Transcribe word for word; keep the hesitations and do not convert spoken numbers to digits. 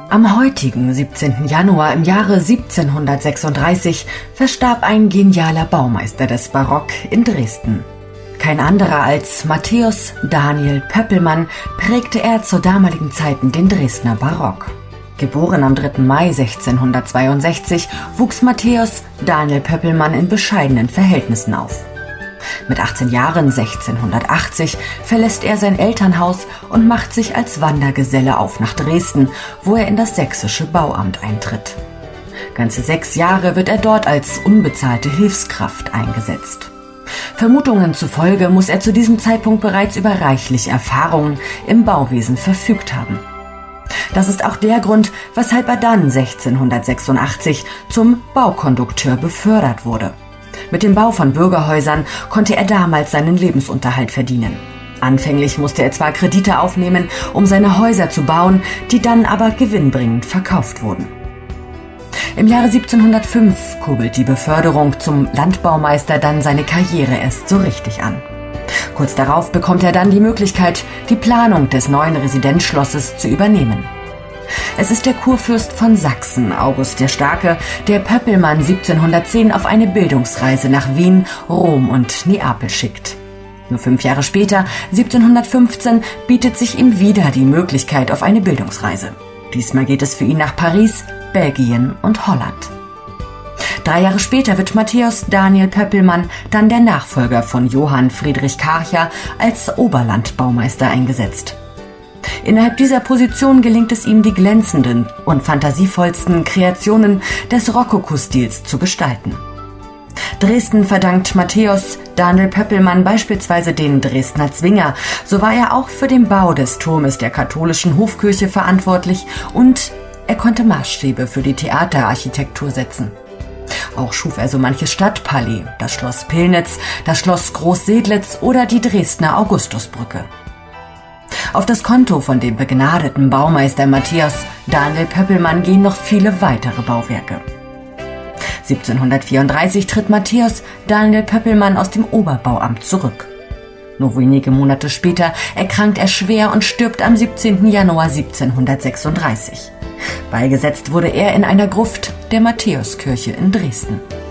Am heutigen siebzehnten Januar im Jahre siebzehnhundertsechsunddreißig verstarb ein genialer Baumeister des Barock in Dresden. Kein anderer als Matthäus Daniel Pöppelmann prägte er zur damaligen Zeit den Dresdner Barock. Geboren am dritten Mai sechzehnhundertzweiundsechzig, wuchs Matthäus Daniel Pöppelmann in bescheidenen Verhältnissen auf. Mit achtzehn Jahren sechzehnhundertachtzig verlässt er sein Elternhaus und macht sich als Wandergeselle auf nach Dresden, wo er in das sächsische Bauamt eintritt. Ganze sechs Jahre wird er dort als unbezahlte Hilfskraft eingesetzt. Vermutungen zufolge muss er zu diesem Zeitpunkt bereits über reichlich Erfahrungen im Bauwesen verfügt haben. Das ist auch der Grund, weshalb er dann sechzehnhundertsechsundachtzig zum Baukondukteur befördert wurde. Mit dem Bau von Bürgerhäusern konnte er damals seinen Lebensunterhalt verdienen. Anfänglich musste er zwar Kredite aufnehmen, um seine Häuser zu bauen, die dann aber gewinnbringend verkauft wurden. Im Jahre siebzehnhundertfünf kurbelt die Beförderung zum Landbaumeister dann seine Karriere erst so richtig an. Kurz darauf bekommt er dann die Möglichkeit, die Planung des neuen Residenzschlosses zu übernehmen. Es ist der Kurfürst von Sachsen, August der Starke, der Pöppelmann siebzehnhundertzehn auf eine Bildungsreise nach Wien, Rom und Neapel schickt. Nur fünf Jahre später, siebzehnhundertfünfzehn, bietet sich ihm wieder die Möglichkeit auf eine Bildungsreise. Diesmal geht es für ihn nach Paris, Belgien und Holland. Drei Jahre später wird Matthäus Daniel Pöppelmann dann der Nachfolger von Johann Friedrich Karcher als Oberlandbaumeister eingesetzt. Innerhalb dieser Position gelingt es ihm, die glänzenden und fantasievollsten Kreationen des Rokoko-Stils zu gestalten. Dresden verdankt Matthäus Daniel Pöppelmann beispielsweise den Dresdner Zwinger, so war er auch für den Bau des Turmes der katholischen Hofkirche verantwortlich und er konnte Maßstäbe für die Theaterarchitektur setzen. Auch schuf er so manches Stadtpalais, das Schloss Pillnitz, das Schloss Großsedlitz oder die Dresdner Augustusbrücke. Auf das Konto von dem begnadeten Baumeister Matthäus Daniel Pöppelmann gehen noch viele weitere Bauwerke. siebzehnhundertvierunddreißig tritt Matthäus Daniel Pöppelmann aus dem Oberbauamt zurück. Nur wenige Monate später erkrankt er schwer und stirbt am siebzehnten Januar siebzehnhundertsechsunddreißig. Beigesetzt wurde er in einer Gruft der Matthäuskirche in Dresden.